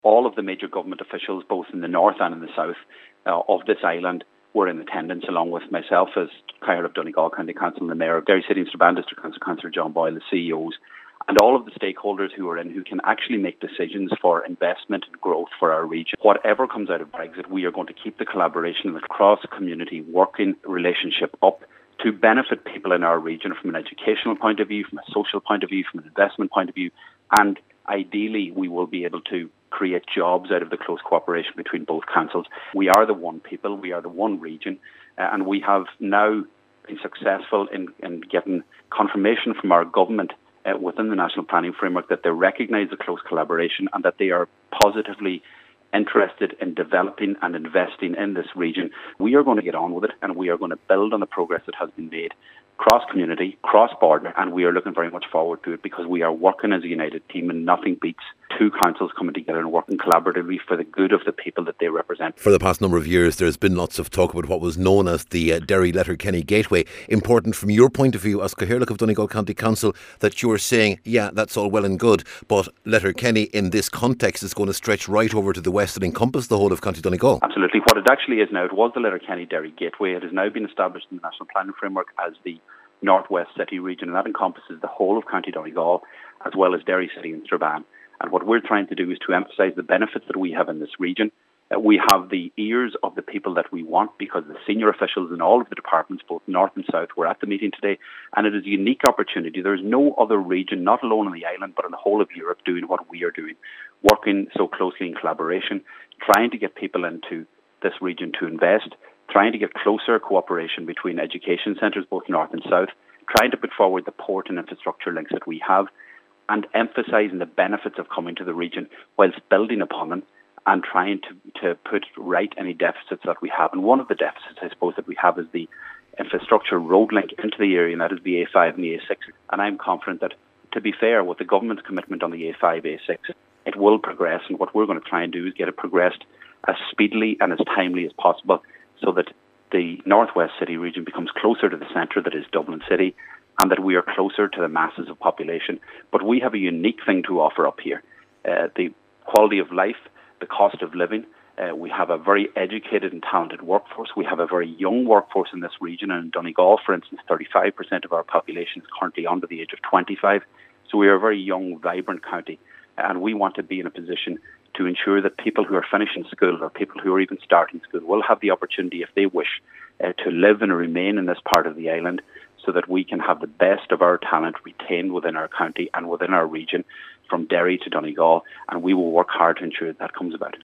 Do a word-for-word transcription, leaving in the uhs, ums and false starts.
All of the major government officials, both in the north and in the south uh, of this island, were in attendance, along with myself as Mayor of Donegal County Council and the Mayor of Derry City and Strabane District Council, Councillor John Boyle, the C E Os, and all of the stakeholders who are in, who can actually make decisions for investment and growth for our region. Whatever comes out of Brexit, we are going to keep the collaboration and the cross-community working relationship up to benefit people in our region from an educational point of view, from a social point of view, from an investment point of view, and ideally we will be able to create jobs out of the close cooperation between both councils. We are the one people, we are the one region, uh, and we have now been successful in, in getting confirmation from our government uh, within the National Planning Framework that they recognise the close collaboration and that they are positively interested in developing and investing in this region. We are going to get on with it, and we are going to build on the progress that has been made cross-community, cross-border, and we are looking very much forward to it because we are working as a united team, and nothing beats two councils coming together and working collaboratively for the good of the people that they represent. For the past number of years, there's been lots of talk about what was known as the uh, Derry-Letterkenny Gateway. Important from your point of view as Cathaoirleach of Donegal County Council that you're saying, yeah, that's all well and good, but Letterkenny in this context is going to stretch right over to the west and encompass the whole of County Donegal. Absolutely. What it actually is now, it was the Letterkenny-Derry Gateway. It has now been established in the National Planning Framework as the Northwest City region, and that encompasses the whole of County Donegal as well as Derry City and Strabane. And what we're trying to do is to emphasise the benefits that we have in this region. Uh, we have the ears of the people that we want because the senior officials in all of the departments, both north and south, were at the meeting today, and it is a unique opportunity. There is no other region, not alone on the island, but in the whole of Europe, doing what we are doing, working so closely in collaboration, trying to get people into this region to invest, trying to get closer cooperation between education centres, both north and south, trying to put forward the port and infrastructure links that we have, and emphasising the benefits of coming to the region whilst building upon them and trying to, to put right any deficits that we have. And one of the deficits, I suppose, that we have is the infrastructure road link into the area, and that is the A five and the A six. And I'm confident that, to be fair, with the government's commitment on the A five, A six, it will progress. And what we're going to try and do is get it progressed as speedily and as timely as possible, so that the Northwest City region becomes closer to the centre, that is Dublin City, and that we are closer to the masses of population. But we have a unique thing to offer up here. Uh, the quality of life, the cost of living. Uh, we have a very educated and talented workforce. We have a very young workforce in this region. And in Donegal, for instance, thirty-five percent of our population is currently under the age of twenty-five. So we are a very young, vibrant county. And we want to be in a position to ensure that people who are finishing school or people who are even starting school will have the opportunity, if they wish, uh, to live and remain in this part of the island, so that we can have the best of our talent retained within our county and within our region, from Derry to Donegal, and we will work hard to ensure that, that comes about.